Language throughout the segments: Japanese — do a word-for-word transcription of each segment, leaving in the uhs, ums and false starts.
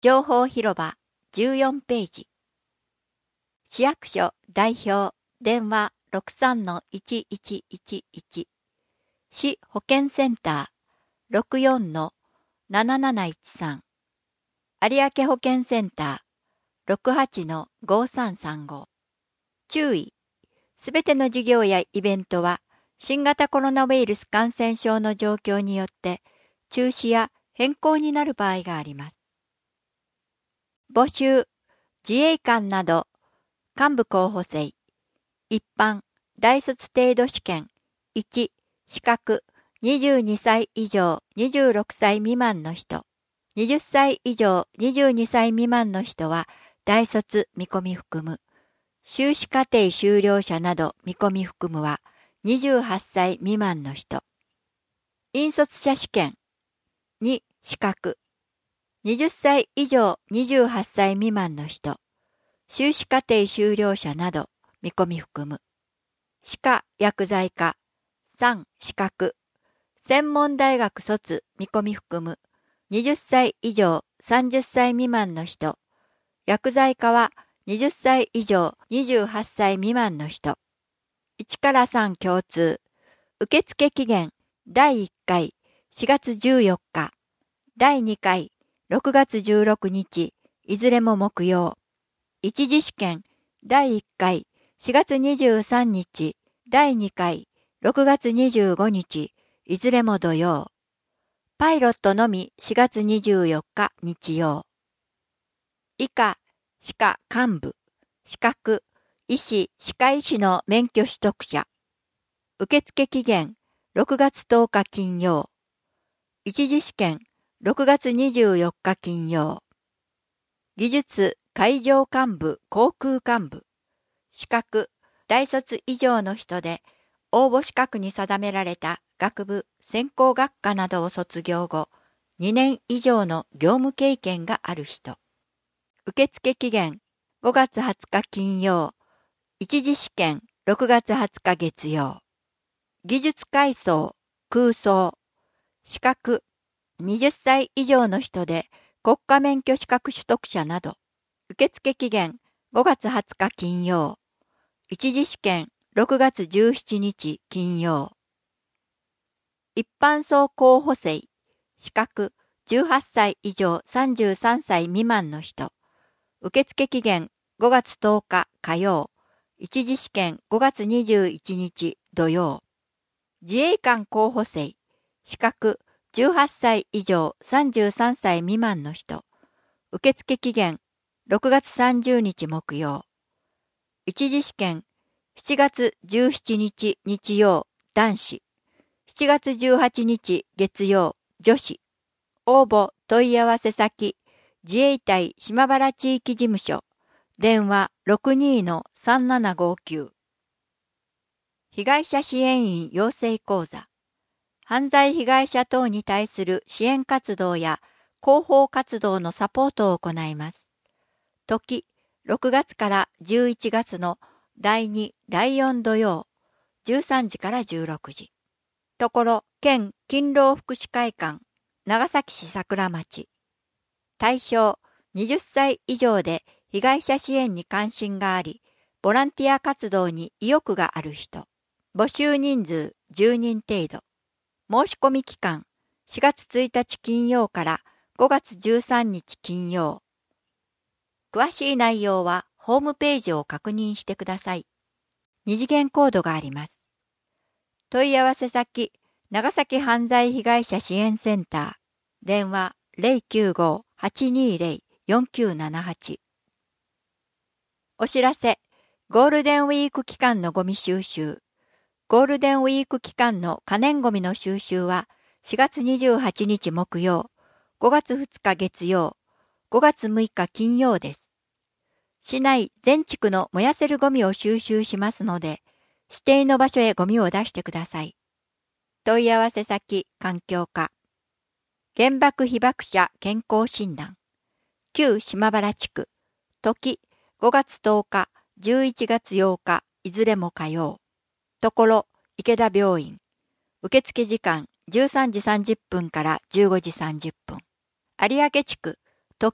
情報広場じゅうよんページ。市役所代表電話 ろくさんのいちいちいちいち 市保健センター ろくよんのなななないちさん 有明保健センター ろくはちのごさんさんご。注意。すべての事業やイベントは新型コロナウイルス感染症の状況によって中止や変更になる場合があります。募集、自衛官など、幹部候補生、一般、大卒程度試験、いち、資格、にじゅうにさい以上にじゅうろくさい未満の人、はたち以上にじゅうにさい未満の人は、大卒見込み含む、修士課程修了者など見込み含むは、にじゅうはっさい未満の人、引率者試験、に、資格、はたち以上にじゅうはっさい未満の人、修士課程修了者など見込み含む。歯科薬剤科、さん、資格、専門大学卒見込み含む。はたち以上さんじゅっさい未満の人、薬剤科ははたち以上にじゅうはっさい未満の人。いちからさん共通。受付期限だいいっかいしがつじゅうよっか、だいにかいろくがつじゅうろくにち、いずれも木曜。一次試験だいいっかいしがつにじゅうさんにち、だいにかいろくがつにじゅうごにち、いずれも土曜。パイロットのみしがつにじゅうよっか日曜。以下、歯科幹部、資格、医師・歯科医師の免許取得者。受付期限ろくがつとおか金曜。一次試験ろくがつにじゅうよっか金曜。技術・海上幹部・航空幹部。資格、大卒以上の人で、応募資格に定められた学部、専攻学科などを卒業後、にねん以上の業務経験がある人。受付期限ごがつはつか金曜。一次試験ろくがつはつか月曜。技術階層、空想。資格、はたち以上の人で国家免許資格取得者など。受付期限ごがつはつか金曜。一次試験ろくがつじゅうしちにち金曜。一般層候補生。資格じゅうはっさい以上さんじゅうさんさい未満の人。受付期限ごがつとおか火曜。一次試験ごがつにじゅういちにち土曜。自衛官候補生。資格じゅうはっさい以上さんじゅうさんさい未満の人。受付期限ろくがつさんじゅうにち木曜。一次試験しちがつじゅうしちにち日曜男子。しちがつじゅうはちにち月曜女子。応募問い合わせ先自衛隊島原地域事務所。電話 ろくにのさんななごきゅう。被害者支援員養成講座。犯罪被害者等に対する支援活動や広報活動のサポートを行います。時、ろくがつからじゅういちがつのだいに、だいよん土曜、じゅうさんじからじゅうろくじ。ところ、県勤労福祉会館、長崎市桜町。対象、はたち以上で被害者支援に関心があり、ボランティア活動に意欲がある人。募集人数じゅうにん程度。申し込み期間、しがつついたち金曜からごがつじゅうさんにち金曜。詳しい内容はホームページを確認してください。二次元コードがあります。問い合わせ先、長崎犯罪被害者支援センター。電話 ゼロきゅうご はちにゼロ よんきゅうななはち。お知らせ、ゴールデンウィーク期間のゴミ収集。ゴールデンウィーク期間の可燃ゴミの収集はしがつにじゅうはちにち木曜、ごがつふつか月曜、ごがつむいか金曜です。市内全地区の燃やせるゴミを収集しますので、指定の場所へゴミを出してください。問い合わせ先、環境課。原爆被爆者健康診断。旧島原地区。時、ごがつとおか、じゅういちがつようか、いずれも火曜。ところ、池田病院。受付時間じゅうさんじさんじゅっぷんからじゅうごじさんじゅっぷん。有明地区、時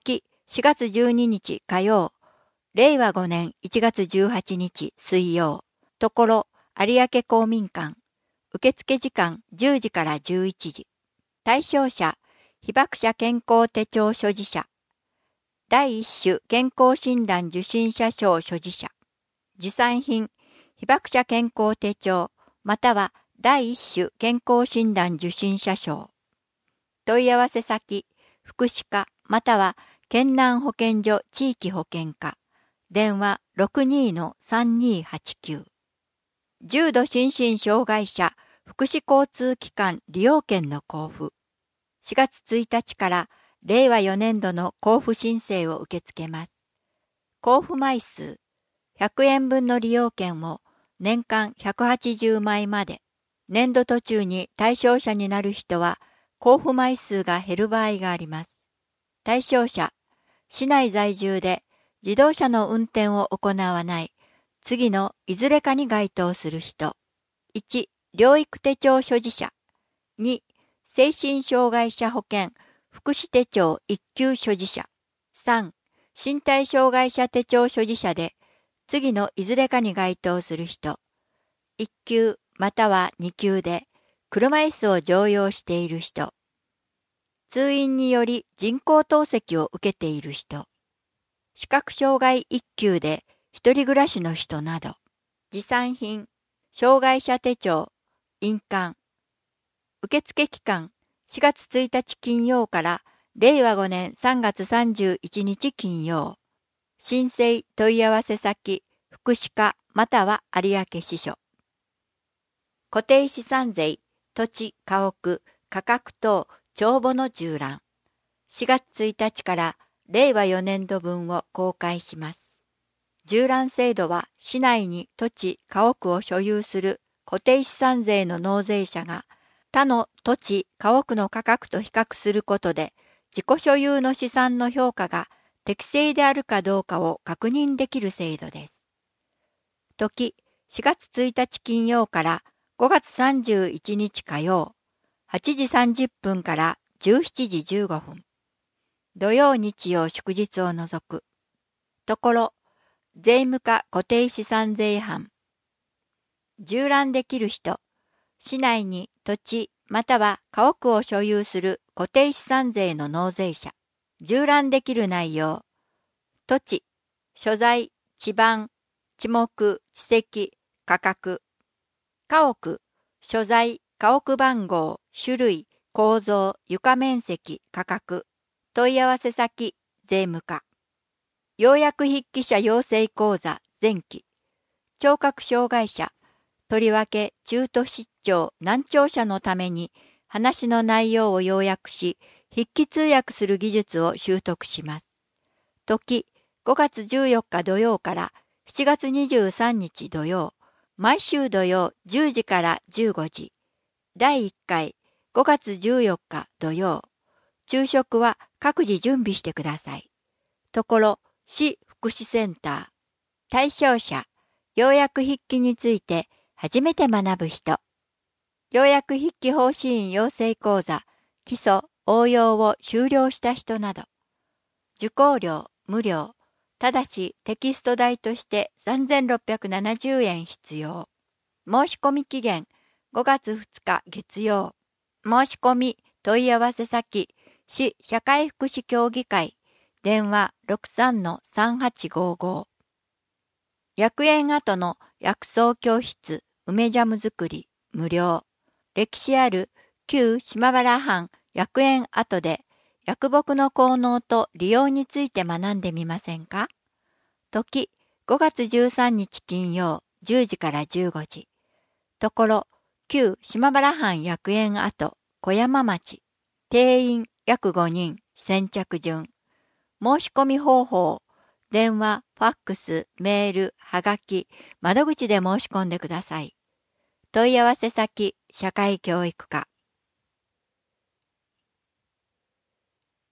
しがつじゅうににち火曜、れいわごねんいちがつじゅうはちにち水曜、ところ有明公民館、受付時間じゅうじからじゅういちじ。対象者、被爆者健康手帳所持者。第一種健康診断受診者証所持者。持参品、被爆者健康手帳、または第一種健康診断受診者証。問い合わせ先、福祉課または県南保健所地域保健課。電話 ろくにー さんにーはちきゅう。重度心身障害者福祉交通機関利用券の交付。しがつついたちかられいわよねんどの交付申請を受け付けます。交付枚数、ひゃくえんぶんの利用券を年間ひゃくはちじゅうまいまで、年度途中に対象者になる人は交付枚数が減る場合があります。対象者、市内在住で自動車の運転を行わない次のいずれかに該当する人。いち、療育手帳所持者。に、精神障害者保険福祉手帳いっきゅう所持者。さん、身体障害者手帳所持者で次のいずれかに該当する人。いっきゅうまたはにきゅうで車椅子を常用している人。通院により人工透析を受けている人。視覚障害いっきゅうで一人暮らしの人など。持参品、障害者手帳、印鑑。受付期間、しがつついたち金曜かられいわごねんさんがつさんじゅういちにち金曜。申請問い合わせ先、福祉課または有明支所。固定資産税、土地、家屋、価格等、帳簿の縦覧。しがつついたちかられいわよねんどぶんを公開します。縦覧制度は市内に土地、家屋を所有する固定資産税の納税者が他の土地、家屋の価格と比較することで自己所有の資産の評価が適正であるかどうかを確認できる制度です。時、しがつついたち金曜からごがつさんじゅういちにち火曜、はちじさんじゅっぷんからじゅうしちじじゅうごふん。土曜日曜祝日を除く。ところ、税務課固定資産税班。縦覧できる人、市内に土地または家屋を所有する固定資産税の納税者。縦覧できる内容、土地、所在、地盤、地目、地籍、価格。家屋、所在、家屋番号、種類、構造、床面積、価格。問い合わせ先、税務課。要約筆記者養成講座前期。聴覚障害者、とりわけ中途失調難聴者のために話の内容を要約し、筆記通訳する技術を習得します。時、ごがつじゅうよっか土曜からしちがつにじゅうさんにち土曜、毎週土曜じゅうじからじゅうごじ。だいいっかい、ごがつじゅうよっか土曜。昼食は各自準備してください。ところ、市福祉センター。対象者、要約筆記について初めて学ぶ人。要約筆記方針員養成講座、基礎、応用を修了した人など。受講料、無料。ただしテキスト代としてさんぜんろっぴゃくななじゅうえん必要。申し込み期限、ごがつふつか月曜。申し込み、問い合わせ先、市社会福祉協議会。電話 ろくさんのさんはちごご。薬園跡の薬草教室梅ジャム作り無料。歴史ある旧島原藩薬園跡で薬木の効能と利用について学んでみませんか？時、ごがつじゅうさんにち金曜じゅうじからじゅうごじ。ところ、旧島原藩薬園跡小山町。定員約ごにん、先着順。申し込み方法、電話、ファックス、メール、はがき、窓口で申し込んでください。問い合わせ先、社会教育課。